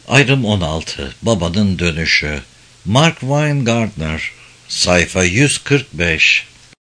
Ayrım 16. Babanın dönüşü. Mark Weingartner. Sayfa 145.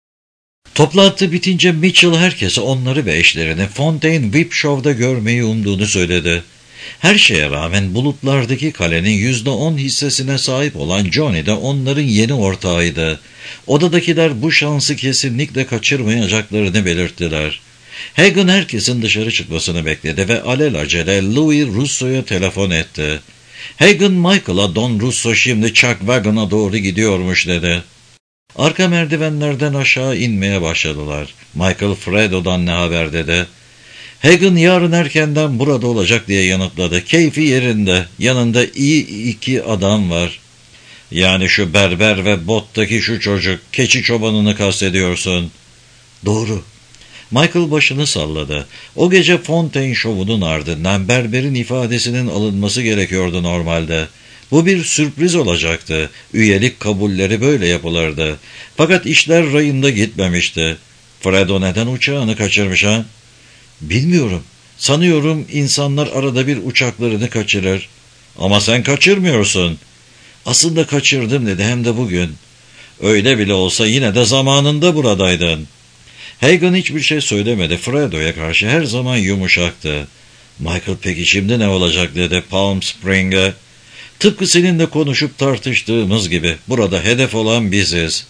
Toplantı bitince Mitchell herkese onları ve eşlerini Fontaine VIP Show'da görmeyi umduğunu söyledi. Her şeye rağmen bulutlardaki kalenin %10 hissesine sahip olan Johnny de onların yeni ortağıydı. Odadakiler bu şansı kesinlikle kaçırmayacaklarını belirttiler. Hagen herkesin dışarı çıkmasını bekledi ve alelacele Louis Russo'ya telefon etti. Hagen Michael'a Don Russo şimdi Chuck Wagon'a doğru gidiyormuş dedi. Arka merdivenlerden aşağı inmeye başladılar. Michael Fredo'dan ne haber dedi. Hagen yarın erkenden burada olacak diye yanıtladı. Keyfi yerinde, yanında iyi iki adam var. Yani şu berber ve bottaki şu çocuk, keçi çobanını kastediyorsun. Doğru. Michael başını salladı. O gece Fontaine şovunun ardından berberin ifadesinin alınması gerekiyordu normalde. Bu bir sürpriz olacaktı. Üyelik kabulleri böyle yapılırdı. Fakat işler rayında gitmemişti. Fredo neden uçağını kaçırmış ha? Bilmiyorum. Sanıyorum insanlar arada bir uçaklarını kaçırır. Ama sen kaçırmıyorsun. Aslında kaçırdım dedi, hem de bugün. Öyle bile olsa yine de zamanında buradaydın. Hagen hiçbir şey söylemedi. Fredo'ya karşı her zaman yumuşaktı. Michael peki şimdi ne olacak dedi Palm Spring'e. Tıpkı seninle konuşup tartıştığımız gibi burada hedef olan biziz.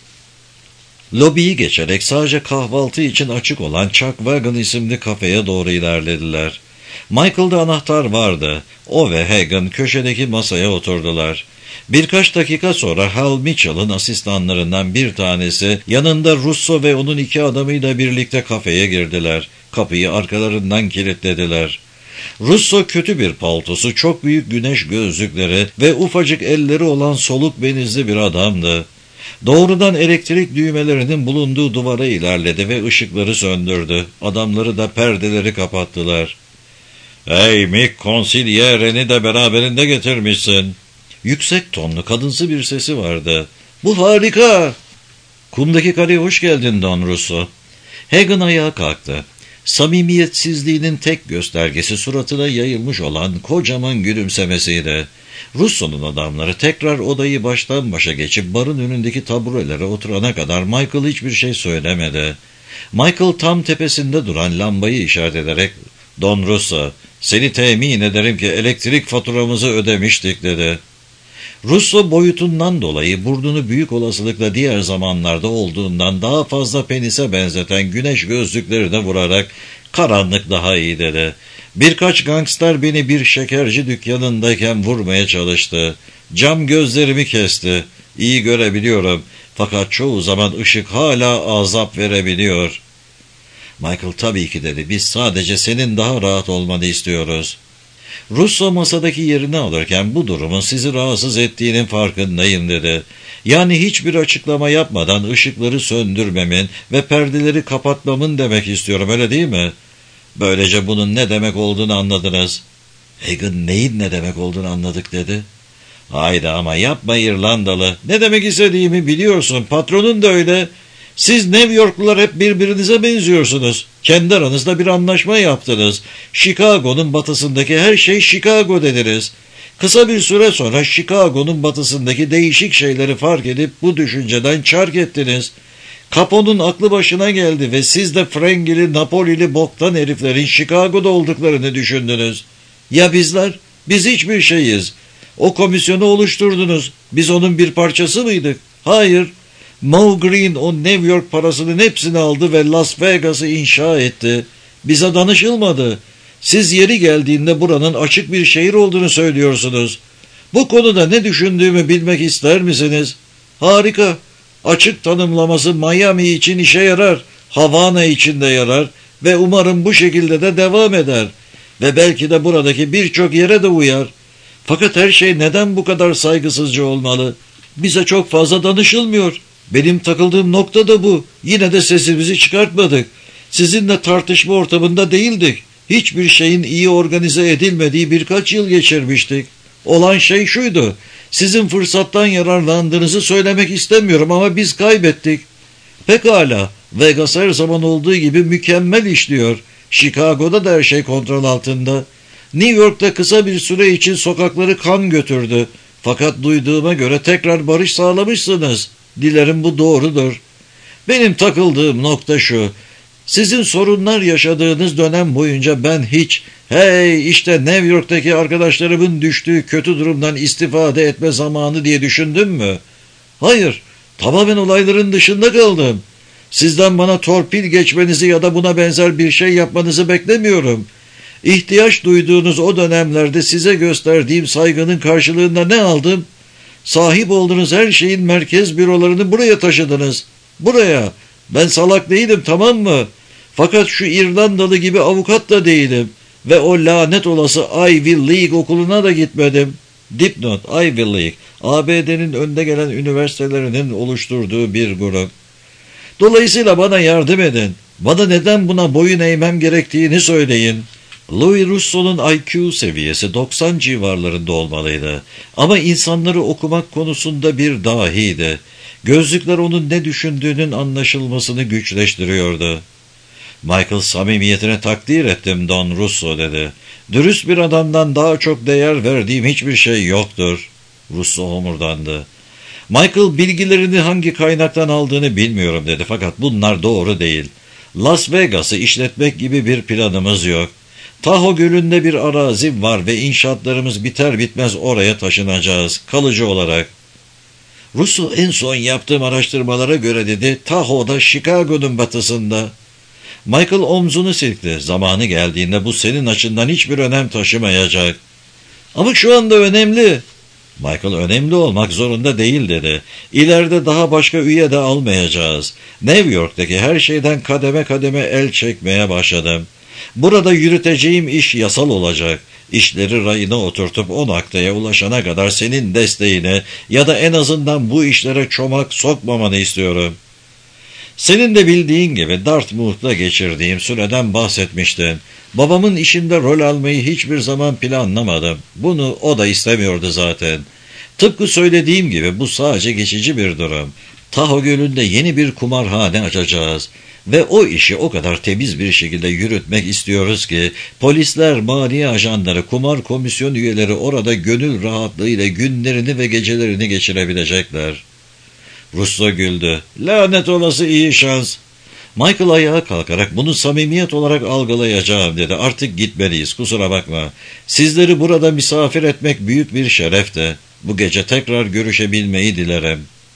Lobiyi geçerek sadece kahvaltı için açık olan Chuck Wagon isimli kafeye doğru ilerlediler. Michael'da anahtar vardı. O ve Hagen köşedeki masaya oturdular. Birkaç dakika sonra Hal Mitchell'ın asistanlarından bir tanesi yanında Russo ve onun iki adamıyla birlikte kafeye girdiler. Kapıyı arkalarından kilitlediler. Russo kötü bir paltosu, çok büyük güneş gözlükleri ve ufacık elleri olan soluk benizli bir adamdı. Doğrudan elektrik düğmelerinin bulunduğu duvara ilerledi ve ışıkları söndürdü. Adamları da perdeleri kapattılar. ''Hey Mick, konsilyerini de beraberinde getirmişsin.'' Yüksek tonlu kadınsı bir sesi vardı. ''Bu harika!'' ''Kumdaki kareye hoş geldin Don Russo.'' Hagen ayağa kalktı. Samimiyetsizliğinin tek göstergesi suratına yayılmış olan kocaman gülümsemesiydi. Russo'nun adamları tekrar odayı baştan başa geçip barın önündeki taburelere oturana kadar Michael hiçbir şey söylemedi. Michael tam tepesinde duran lambayı işaret ederek ''Don Russo, seni temin ederim ki elektrik faturamızı ödemiştik.'' dedi. Russo boyutundan dolayı burnunu büyük olasılıkla diğer zamanlarda olduğundan daha fazla penise benzeten güneş gözlükleri de vurarak ''Karanlık daha iyi.'' dedi. ''Birkaç gangster beni bir şekerci dükkanındayken vurmaya çalıştı. Cam gözlerimi kesti. İyi görebiliyorum. Fakat çoğu zaman ışık hala azap verebiliyor.'' Michael tabii ki dedi. ''Biz sadece senin daha rahat olmanı istiyoruz.'' Russo masadaki yerini alırken bu durumun sizi rahatsız ettiğinin farkındayım dedi. Yani hiçbir açıklama yapmadan ışıkları söndürmemin ve perdeleri kapatmamın demek istiyorum, öyle değil mi? Böylece bunun ne demek olduğunu anladınız. Hagen neyin ne demek olduğunu anladık dedi. Haydi ama yapma İrlandalı. Ne demek istediğimi biliyorsun. Patronun da öyle. Siz New Yorklular hep birbirinize benziyorsunuz. Kendi aranızda bir anlaşma yaptınız. Chicago'nun batısındaki her şey Chicago dediniz. Kısa bir süre sonra Chicago'nun batısındaki değişik şeyleri fark edip bu düşünceden çark ettiniz. Capone'un aklı başına geldi ve siz de Frengili, Napolili boktan heriflerin Chicago'da olduklarını düşündünüz. Ya bizler? Biz hiçbir şeyiz. O komisyonu oluşturdunuz. Biz onun bir parçası mıydık? Hayır. Moe Green o New York parasının hepsini aldı ve Las Vegas'ı inşa etti. Bize danışılmadı. Siz yeri geldiğinde buranın açık bir şehir olduğunu söylüyorsunuz. Bu konuda ne düşündüğümü bilmek ister misiniz? Harika. Açık tanımlaması Miami için işe yarar. Havana için de yarar. Ve umarım bu şekilde de devam eder. Ve belki de buradaki birçok yere de uyar. Fakat her şey neden bu kadar saygısızca olmalı? Bize çok fazla danışılmıyor. Benim takıldığım nokta da bu. Yine de sesimizi çıkartmadık. Sizinle tartışma ortamında değildik. Hiçbir şeyin iyi organize edilmediği birkaç yıl geçirmiştik. Olan şey şuydu. Sizin fırsattan yararlandığınızı söylemek istemiyorum ama biz kaybettik. Pekala. Vegas her zaman olduğu gibi mükemmel işliyor. Chicago'da da her şey kontrol altında. New York'ta kısa bir süre için sokakları kan götürdü. Fakat duyduğuma göre tekrar barış sağlamışsınız. Dilerim bu doğrudur. Benim takıldığım nokta şu. Sizin sorunlar yaşadığınız dönem boyunca ben hiç, hey işte New York'taki arkadaşlarımın düştüğü kötü durumdan istifade etme zamanı diye düşündüm mü? Hayır, tamamen olayların dışında kaldım. Sizden bana torpil geçmenizi ya da buna benzer bir şey yapmanızı beklemiyorum. İhtiyaç duyduğunuz o dönemlerde size gösterdiğim saygının karşılığında ne aldım? Sahip olduğunuz her şeyin merkez bürolarını buraya taşıdınız. Buraya. Ben salak değilim, tamam mı? Fakat şu İrlandalı gibi avukat da değilim. Ve o lanet olası Ivy League okuluna da gitmedim. Dipnot, Ivy League, ABD'nin önde gelen üniversitelerinin oluşturduğu bir grup. Dolayısıyla bana yardım edin. Bana neden buna boyun eğmem gerektiğini söyleyin. Louis Russo'nun IQ seviyesi 90 civarlarında olmalıydı. Ama insanları okumak konusunda bir dahiydi. Gözlükler onun ne düşündüğünün anlaşılmasını güçleştiriyordu. Michael, samimiyetine takdir ettim Don Russo dedi. Dürüst bir adamdan daha çok değer verdiğim hiçbir şey yoktur. Russo homurdandı. Michael, bilgilerini hangi kaynaktan aldığını bilmiyorum dedi, fakat bunlar doğru değil. Las Vegas'ı işletmek gibi bir planımız yok. Tahoe Gölü'nde bir arazi var ve inşaatlarımız biter bitmez oraya taşınacağız, kalıcı olarak. Russo, en son yaptığım araştırmalara göre dedi, Tahoe'da Chicago'nun batısında. Michael omzunu silkti. Zamanı geldiğinde bu senin açından hiçbir önem taşımayacak. Ama şu anda önemli. Michael, önemli olmak zorunda değil dedi. İleride daha başka üye de almayacağız. New York'taki her şeyden kademe kademe el çekmeye başladım. Burada yürüteceğim iş yasal olacak. İşleri rayına oturtup o noktaya ulaşana kadar senin desteğini ya da en azından bu işlere çomak sokmamanı istiyorum. Senin de bildiğin gibi Dartmouth'ta geçirdiğim süreden bahsetmiştin. Babamın işinde rol almayı hiçbir zaman planlamadım. Bunu o da istemiyordu zaten. Tıpkı söylediğim gibi bu sadece geçici bir durum. Tahoe Gölü'nde yeni bir kumarhane açacağız. Ve o işi o kadar temiz bir şekilde yürütmek istiyoruz ki polisler, maliye ajanları, kumar komisyon üyeleri orada gönül rahatlığıyla günlerini ve gecelerini geçirebilecekler. Russo güldü. Lanet olası iyi şans. Michael ayağa kalkarak bunu samimiyet olarak algılayacağım dedi. Artık gitmeliyiz, kusura bakma. Sizleri burada misafir etmek büyük bir şerefti. Bu gece tekrar görüşebilmeyi dilerim.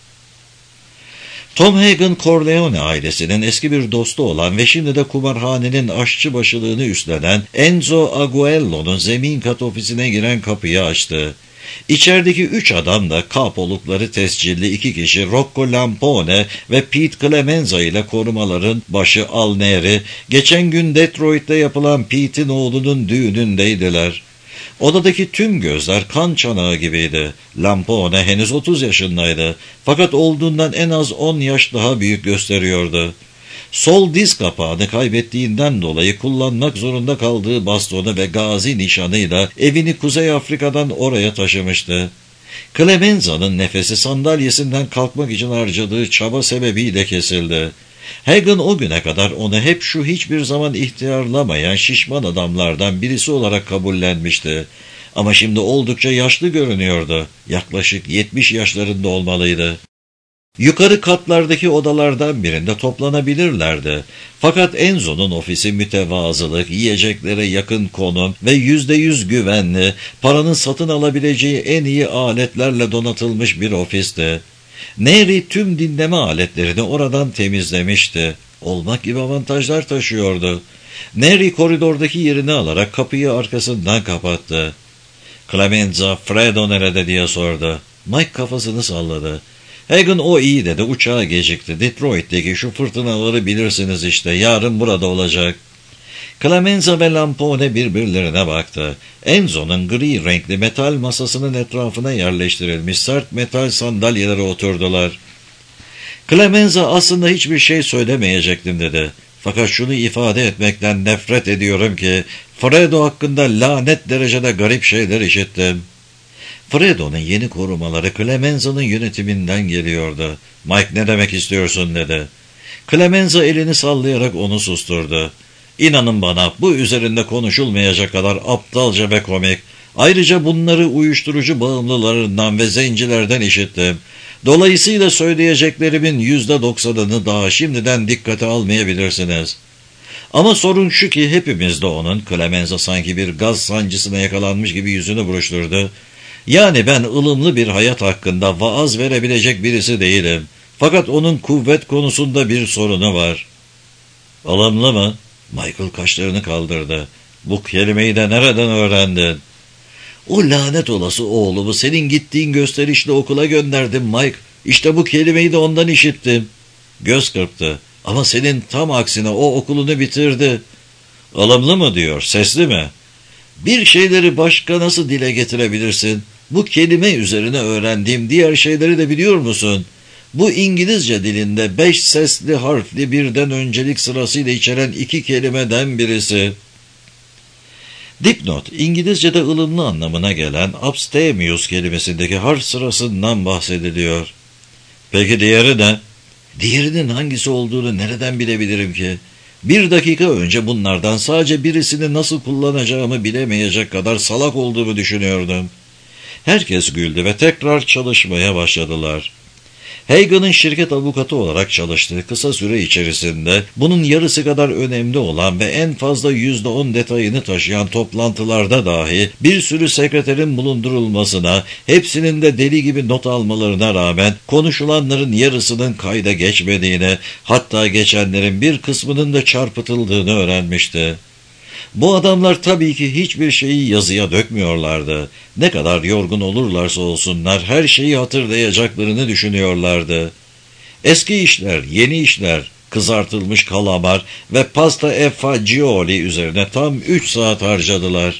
Tom Hagen, Corleone ailesinin eski bir dostu olan ve şimdi de kumarhanenin aşçı başılığını üstlenen Enzo Aguello'nun zemin kat ofisine giren kapıyı açtı. İçerideki 3 adam da kapolukları tescilli 2 kişi Rocco Lampone ve Pete Clemenza ile korumaların başı Al Neri, geçen gün Detroit'te yapılan Pete'in oğlunun düğünündeydiler. Odadaki tüm gözler kan çanağı gibiydi. Lampone henüz 30 yaşındaydı. Fakat olduğundan en az 10 yaş daha büyük gösteriyordu. Sol diz kapağını kaybettiğinden dolayı kullanmak zorunda kaldığı bastonu ve gazi nişanıyla evini Kuzey Afrika'dan oraya taşımıştı. Clemenza'nın nefesi sandalyesinden kalkmak için harcadığı çaba sebebiyle kesildi. Hagen o güne kadar onu hep şu hiçbir zaman ihtiyarlamayan şişman adamlardan birisi olarak kabullenmişti. Ama şimdi oldukça yaşlı görünüyordu. Yaklaşık 70 yaşlarında olmalıydı. Yukarı katlardaki odalardan birinde toplanabilirlerdi. Fakat Enzo'nun ofisi mütevazılık, yiyeceklere yakın konum ve %100 güvenli, paranın satın alabileceği en iyi aletlerle donatılmış bir ofisti. Neri tüm dinleme aletlerini oradan temizlemişti. Olmak gibi avantajlar taşıyordu. Neri koridordaki yerini alarak kapıyı arkasından kapattı. Clemenza, Fredo nerede diye sordu. Mike kafasını salladı. Hagen, o iyi dedi, uçağa gecikti. Detroit'teki şu fırtınaları bilirsiniz işte, yarın burada olacak. Clemenza ve Lampone birbirlerine baktı. Enzo'nun gri renkli metal masasının etrafına yerleştirilmiş sert metal sandalyelere oturdular. Clemenza, aslında hiçbir şey söylemeyecektim dedi. Fakat şunu ifade etmekten nefret ediyorum ki Fredo hakkında lanet derecede garip şeyler işittim. Fredo'nun yeni korumaları Clemenza'nın yönetiminden geliyordu. Mike, ne demek istiyorsun dedi. Clemenza elini sallayarak onu susturdu. İnanın bana, bu üzerinde konuşulmayacak kadar aptalca ve komik. Ayrıca bunları uyuşturucu bağımlılarından ve zencilerden işittim. Dolayısıyla söyleyeceklerimin %90'ını daha şimdiden dikkate almayabilirsiniz. Ama sorun şu ki hepimiz de onun, Clemenza sanki bir gaz sancısına yakalanmış gibi yüzünü buruşturdu. Yani ben ılımlı bir hayat hakkında vaaz verebilecek birisi değilim. Fakat onun kuvvet konusunda bir sorunu var. ılımlı mı? Michael kaşlarını kaldırdı. Bu kelimeyi de nereden öğrendin? O lanet olası oğlumu senin gittiğin gösterişle okula gönderdim Mike. İşte bu kelimeyi de ondan işittim. Göz kırptı. Ama senin tam aksine o okulunu bitirdi. ılımlı mı diyor, sesli mi? Bir şeyleri başka nasıl dile getirebilirsin? Bu kelime üzerine öğrendiğim diğer şeyleri de biliyor musun? Bu İngilizce dilinde 5 sesli harfli birden öncelik sırasıyla içeren 2 kelimeden birisi. Dipnot, İngilizce'de ılımlı anlamına gelen abstemious kelimesindeki harf sırasından bahsediliyor. Peki diğeri ne? Diğerinin hangisi olduğunu nereden bilebilirim ki? 1 dakika önce bunlardan sadece birisini nasıl kullanacağımı bilemeyecek kadar salak olduğumu düşünüyordum. Herkes güldü ve tekrar çalışmaya başladılar. Hagan'ın şirket avukatı olarak çalıştığı kısa süre içerisinde bunun yarısı kadar önemli olan ve en fazla %10 detayını taşıyan toplantılarda dahi bir sürü sekreterin bulundurulmasına, hepsinin de deli gibi not almalarına rağmen konuşulanların yarısının kayda geçmediğini, hatta geçenlerin bir kısmının da çarpıtıldığını öğrenmişti. Bu adamlar tabii ki hiçbir şeyi yazıya dökmüyorlardı. Ne kadar yorgun olurlarsa olsunlar her şeyi hatırlayacaklarını düşünüyorlardı. Eski işler, yeni işler, kızartılmış kalamar ve pasta e fagioli üzerine tam 3 saat harcadılar.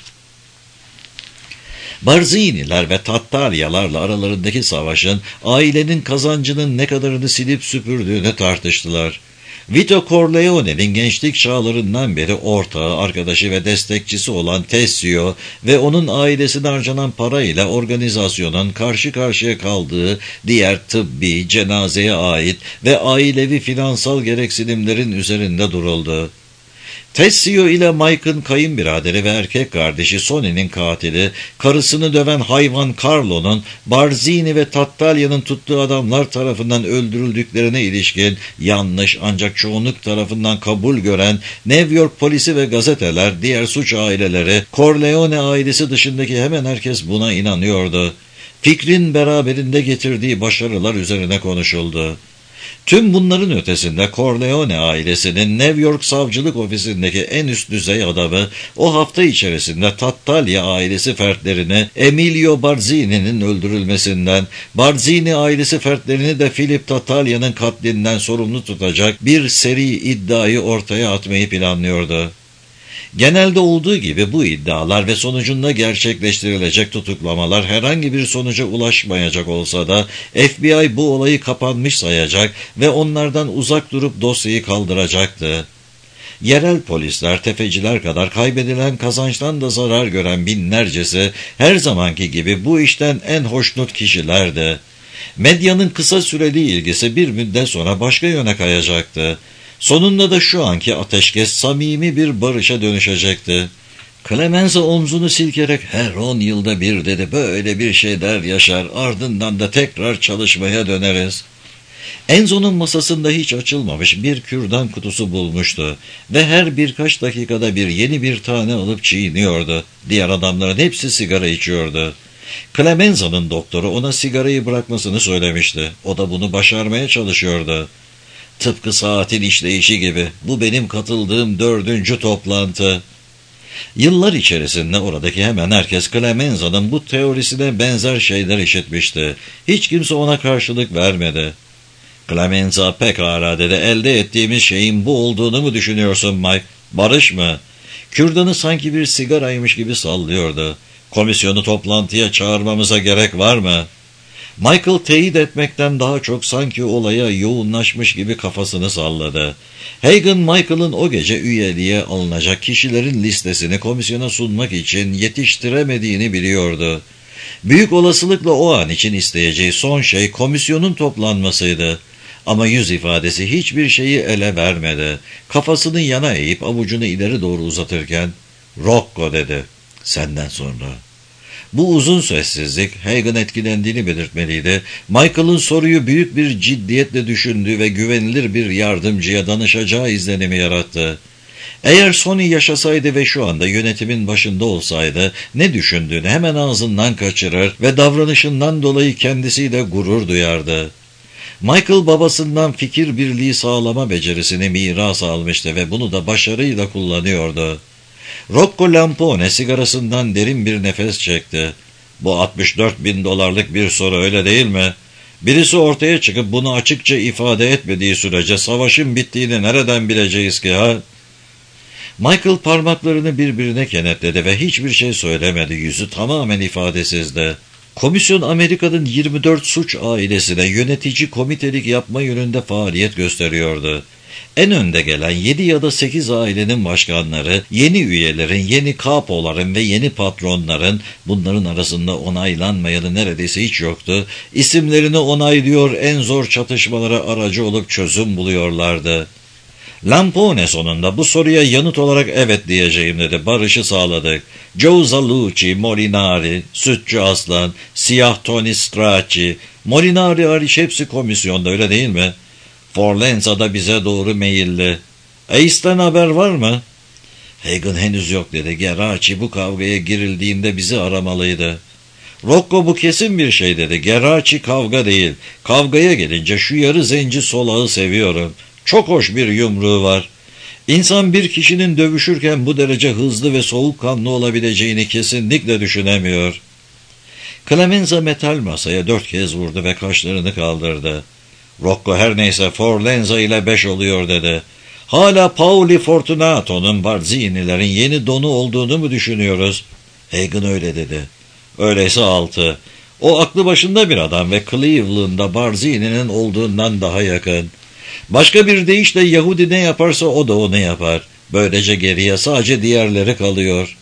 Barziniler ve Tattaryalarla aralarındaki savaşın ailenin kazancının ne kadarını silip süpürdüğünü tartıştılar. Vito Corleone'nin gençlik çağlarından beri ortağı, arkadaşı ve destekçisi olan Tessio ve onun ailesine harcanan parayla organizasyonun karşı karşıya kaldığı diğer tıbbi, cenazeye ait ve ailevi finansal gereksinimlerin üzerinde duruldu. Tessio ile Mike'ın kayınbiraderi ve erkek kardeşi Sonny'nin katili, karısını döven hayvan Carlo'nun Barzini ve Tattalya'nın tuttuğu adamlar tarafından öldürüldüklerine ilişkin yanlış ancak çoğunluk tarafından kabul gören New York polisi ve gazeteler, diğer suç aileleri, Corleone ailesi dışındaki hemen herkes buna inanıyordu. Fikrin beraberinde getirdiği başarılar üzerine konuşuldu. Tüm bunların ötesinde Corleone ailesinin New York Savcılık Ofisi'ndeki en üst düzey adamı o hafta içerisinde Tattalya ailesi fertlerini Emilio Barzini'nin öldürülmesinden, Barzini ailesi fertlerini de Philip Tattalya'nın katlinden sorumlu tutacak bir seri iddiayı ortaya atmayı planlıyordu. Genelde olduğu gibi bu iddialar ve sonucunda gerçekleştirilecek tutuklamalar herhangi bir sonuca ulaşmayacak olsa da FBI bu olayı kapanmış sayacak ve onlardan uzak durup dosyayı kaldıracaktı. Yerel polisler, tefeciler kadar kaybedilen kazançtan da zarar gören binlercesi her zamanki gibi bu işten en hoşnut kişilerdi. Medyanın kısa süreli ilgisi bir müddet sonra başka yöne kayacaktı. Sonunda da şu anki ateşkes samimi bir barışa dönüşecekti. Clemenza omzunu silkerek her 10 yılda bir dedi, böyle bir şeyler yaşar, ardından da tekrar çalışmaya döneriz. Enzo'nun masasında hiç açılmamış bir kürdan kutusu bulmuştu ve her birkaç dakikada bir yeni bir tane alıp çiğniyordu. Diğer adamların hepsi sigara içiyordu. Clemenza'nın doktoru ona sigarayı bırakmasını söylemişti. O da bunu başarmaya çalışıyordu. Tıpkı saatin işleyişi gibi. Bu benim katıldığım 4. toplantı. Yıllar içerisinde oradaki hemen herkes Clemenza'nın bu teorisine benzer şeyler işitmişti. Hiç kimse ona karşılık vermedi. Clemenza pekala dedi. Elde ettiğimiz şeyin bu olduğunu mu düşünüyorsun Mike? Barış mı? Kürdanı sanki bir sigaraymış gibi sallıyordu. Komisyonu toplantıya çağırmamıza gerek var mı? Michael teyit etmekten daha çok sanki olaya yoğunlaşmış gibi kafasını salladı. Hagan, Michael'ın o gece üyeliğe alınacak kişilerin listesini komisyona sunmak için yetiştiremediğini biliyordu. Büyük olasılıkla o an için isteyeceği son şey komisyonun toplanmasıydı. Ama yüz ifadesi hiçbir şeyi ele vermedi. Kafasını yana eğip avucunu ileri doğru uzatırken, "Rocco," dedi, "senden sonra." Bu uzun sessizlik Hagen etkilendiğini belirtmeliydi. Michael'ın soruyu büyük bir ciddiyetle düşündüğü ve güvenilir bir yardımcıya danışacağı izlenimi yarattı. Eğer Sony yaşasaydı ve şu anda yönetimin başında olsaydı ne düşündüğünü hemen ağzından kaçırır ve davranışından dolayı kendisiyle gurur duyardı. Michael babasından fikir birliği sağlama becerisini miras almıştı ve bunu da başarıyla kullanıyordu. Rocco Lampone sigarasından derin bir nefes çekti. "Bu $64.000 bir soru, öyle değil mi? Birisi ortaya çıkıp bunu açıkça ifade etmediği sürece savaşın bittiğini nereden bileceğiz ki ha?" Michael parmaklarını birbirine kenetledi ve hiçbir şey söylemedi. Yüzü tamamen ifadesizdi. Komisyon Amerika'nın 24 suç ailesine yönetici komitelik yapma yönünde faaliyet gösteriyordu. En önde gelen 7 ya da 8 ailenin başkanları, yeni üyelerin, yeni kapoların ve yeni patronların, bunların arasında onaylanmayanı neredeyse hiç yoktu, isimlerini onaylıyor, en zor çatışmalara aracı olup çözüm buluyorlardı. Lampone sonunda "Bu soruya yanıt olarak evet diyeceğim," dedi. "Barışı sağladık. Joe Zalucci, Molinari, Sütçü Aslan, Siyah Tony Stracci, Molinari hariç hepsi komisyonda, öyle değil mi? Forlenza da bize doğru meyilli. Ace'den haber var mı?" "Hagen henüz yok," dedi. "Geraci bu kavgaya girildiğinde bizi aramalıydı." "Rocco bu kesin bir şey," dedi. "Geraci kavga değil. Kavgaya gelince şu yarı zenci solağı seviyorum. Çok hoş bir yumruğu var. İnsan bir kişinin dövüşürken bu derece hızlı ve soğukkanlı olabileceğini kesinlikle düşünemiyor." Clemenza metal masaya 4 kez vurdu ve kaşlarını kaldırdı. "Rocco her neyse Forlenza ile 5 oluyor," dedi. "Hala Pauli Fortunato'nun Barzini'lerin yeni donu olduğunu mu düşünüyoruz?" Hagen öyle dedi. "Öyleyse 6. O aklı başında bir adam ve Cleveland'da Barzini'nin olduğundan daha yakın. Başka bir deyişle Yahudi ne yaparsa o da onu yapar. Böylece geriye sadece diğerleri kalıyor."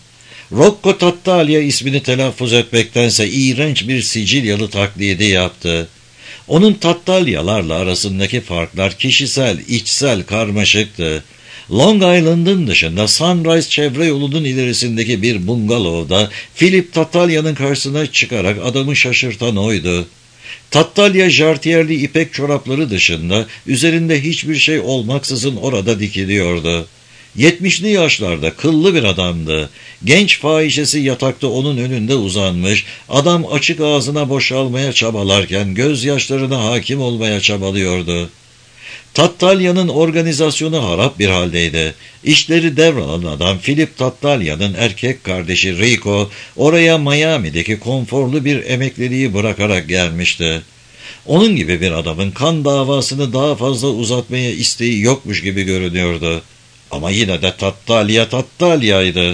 Rocco Tattaglia ismini telaffuz etmektense iğrenç bir Sicilyalı taklidi yaptı. Onun Tattaglialarla arasındaki farklar kişisel, içsel, karmaşıktı. Long Island'ın dışında Sunrise çevre yolunun ilerisindeki bir bungalovda Philip Tattaglia'nın karşısına çıkarak adamı şaşırtan oydu. Tattaglia jartiyerli ipek çorapları dışında üzerinde hiçbir şey olmaksızın orada dikiliyordu. 70'li yaşlarda kıllı bir adamdı. Genç fahişesi yatakta onun önünde uzanmış, adam açık ağzına boşalmaya çabalarken gözyaşlarına hakim olmaya çabalıyordu. Tattaglia'nın organizasyonu harap bir haldeydi. İşleri devralan adam Philip Tattaglia'nın erkek kardeşi Rico oraya Miami'deki konforlu bir emekliliği bırakarak gelmişti. Onun gibi bir adamın kan davasını daha fazla uzatmaya isteği yokmuş gibi görünüyordu. Ama yine de Tattaglia'ydı.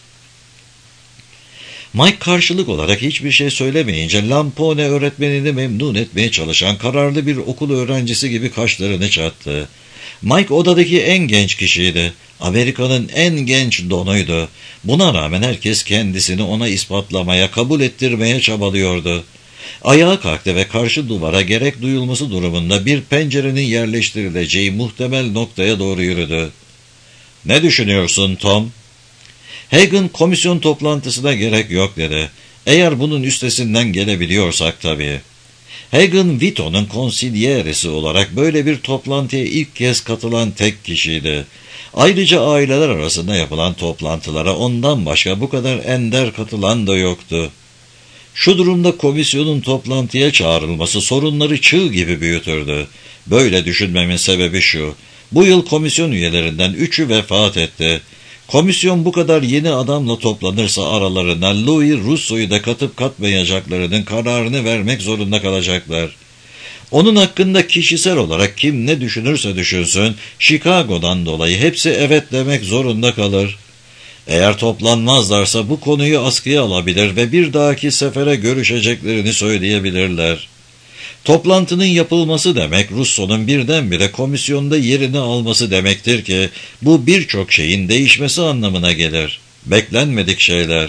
Mike karşılık olarak hiçbir şey söylemeyince Lampone öğretmenini memnun etmeye çalışan kararlı bir okul öğrencisi gibi kaşlarını çattı. Mike odadaki en genç kişiydi. Amerika'nın en genç donuydu. Buna rağmen herkes kendisini ona ispatlamaya, kabul ettirmeye çabalıyordu. Ayağa kalktı ve karşı duvara gerek duyulması durumunda bir pencerenin yerleştirileceği muhtemel noktaya doğru yürüdü. "Ne düşünüyorsun Tom?" Hagen komisyon toplantısına gerek yok dedi. "Eğer bunun üstesinden gelebiliyorsak tabii." Hagen Vito'nun konsilyerisi olarak böyle bir toplantıya ilk kez katılan tek kişiydi. Ayrıca aileler arasında yapılan toplantılara ondan başka bu kadar ender katılan da yoktu. Şu durumda komisyonun toplantıya çağrılması sorunları çığ gibi büyütürdü. Böyle düşünmemin sebebi şu: bu yıl komisyon üyelerinden 3'ü vefat etti. Komisyon bu kadar yeni adamla toplanırsa aralarına Louis Russo'yu da katıp katmayacaklarının kararını vermek zorunda kalacaklar. Onun hakkında kişisel olarak kim ne düşünürse düşünsün, Chicago'dan dolayı hepsi evet demek zorunda kalır. Eğer toplanmazlarsa bu konuyu askıya alabilir ve bir dahaki sefere görüşeceklerini söyleyebilirler. Toplantının yapılması demek Russo'nun birdenbire komisyonda yerini alması demektir ki bu birçok şeyin değişmesi anlamına gelir. Beklenmedik şeyler.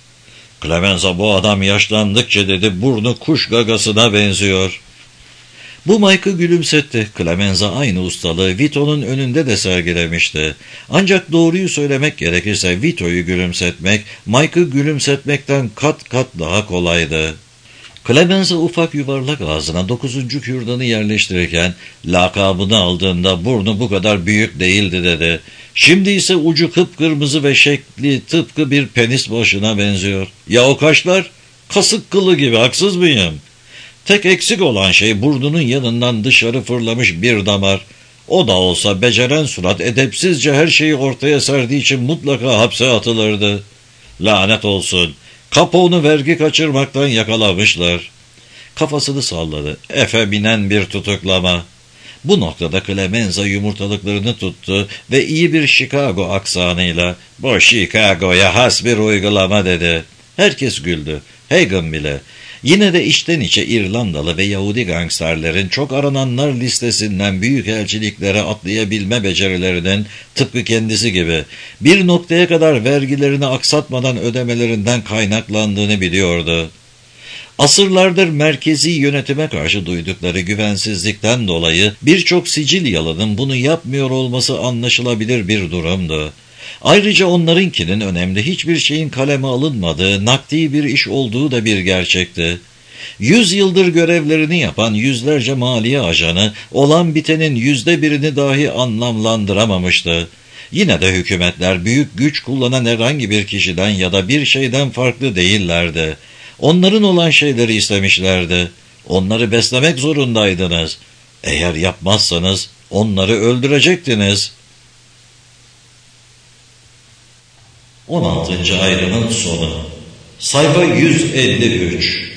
Clemenza "bu adam yaşlandıkça," dedi, "burnu kuş gagasına benziyor." Bu Mike'ı gülümsetti. Clemenza aynı ustalığı Vito'nun önünde de sergilemişti. Ancak doğruyu söylemek gerekirse Vito'yu gülümsetmek, Mike'ı gülümsetmekten kat kat daha kolaydı. Clemenza ufak yuvarlak ağzına 9. kürdanı yerleştirirken lakabını aldığında burnu bu kadar büyük değildi dedi. Şimdi ise ucu kıpkırmızı ve şekli tıpkı bir penis başına benziyor. Ya o kaşlar? Kasık kılı gibi, haksız mıyım? Tek eksik olan şey burnunun yanından dışarı fırlamış bir damar. O da olsa beceren surat edepsizce her şeyi ortaya serdiği için mutlaka hapse atılırdı. Lanet olsun. Kapoğunu vergi kaçırmaktan yakalamışlar. Kafasını salladı. Efe binen bir tutuklama. Bu noktada Clemenza yumurtalıklarını tuttu ve iyi bir Chicago aksanıyla "Bu Chicago'ya has bir uygulama" dedi. Herkes güldü. Hagen bile. Yine de içten içe İrlandalı ve Yahudi gangsterlerin çok arananlar listesinden büyükelçiliklere atlayabilme becerilerinin tıpkı kendisi gibi bir noktaya kadar vergilerini aksatmadan ödemelerinden kaynaklandığını biliyordu. Asırlardır merkezi yönetime karşı duydukları güvensizlikten dolayı birçok Sicilyalı'nın bunu yapmıyor olması anlaşılabilir bir durumdu. Ayrıca onlarınkinin önemli hiçbir şeyin kaleme alınmadığı, nakdi bir iş olduğu da bir gerçekti. 100 yıldır görevlerini yapan yüzlerce maliye ajanı olan bitenin %1'ini dahi anlamlandıramamıştı. Yine de hükümetler büyük güç kullanan herhangi bir kişiden ya da bir şeyden farklı değillerdi. Onların olan şeyleri istemişlerdi. Onları beslemek zorundaydınız. Eğer yapmazsanız onları öldürecektiniz. 16. ayrımın sonu. Sayfa 153.